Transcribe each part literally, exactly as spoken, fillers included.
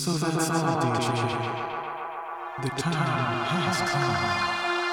So that's all, D J. The time has come.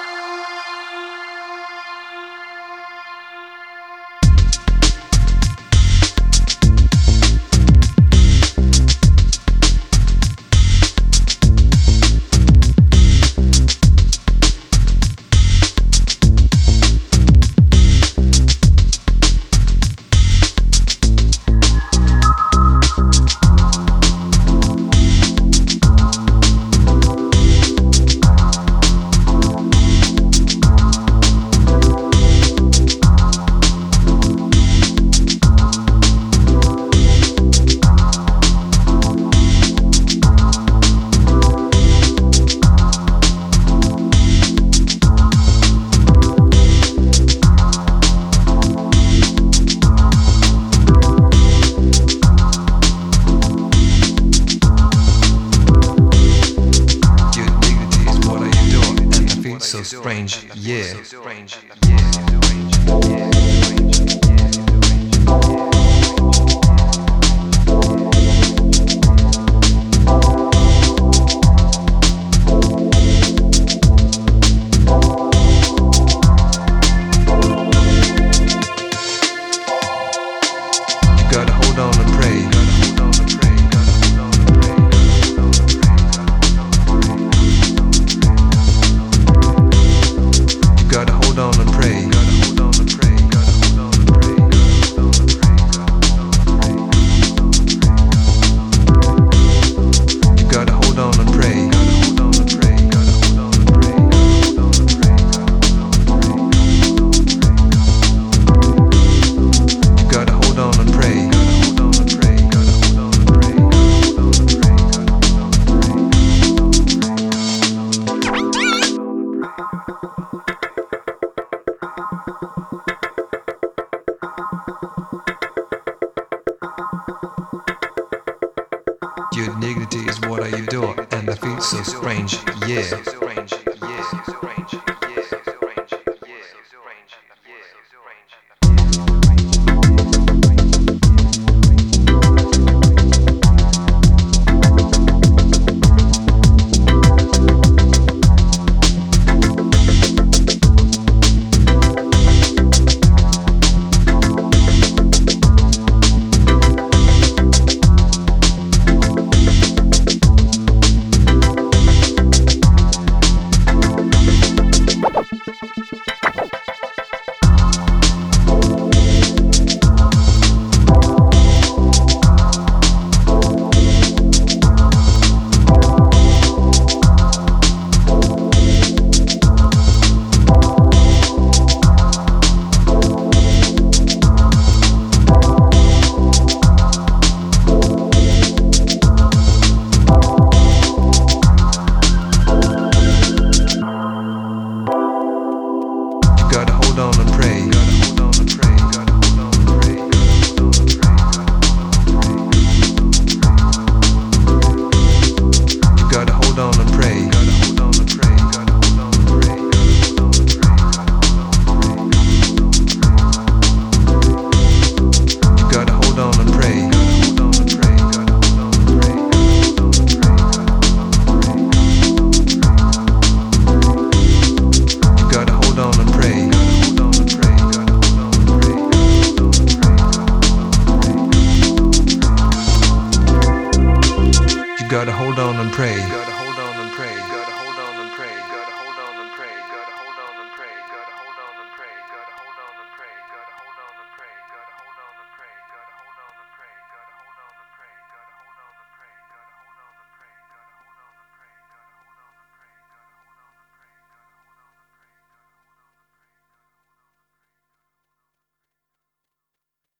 So strange, yeah. You gotta hold on and pray. Gotta hold on and pray. Gotta hold on and pray. Gotta hold on and pray. You gotta hold on and pray. Gotta hold on and pray. Gotta hold on and pray. You gotta hold on and pray. Gotta hold on and pray. Gotta hold on and pray. Your dignity is what I adore, and I feel so strange, yeah. Gotta hold on and pray. Gotta hold on and pray. Gotta hold on and pray. You gotta hold on and pray. Gotta hold on and pray. Gotta hold on and pray. You gotta hold on and pray. Gotta hold on and pray. Gotta hold on and pray. You gotta hold on and pray. Gotta hold on and pray.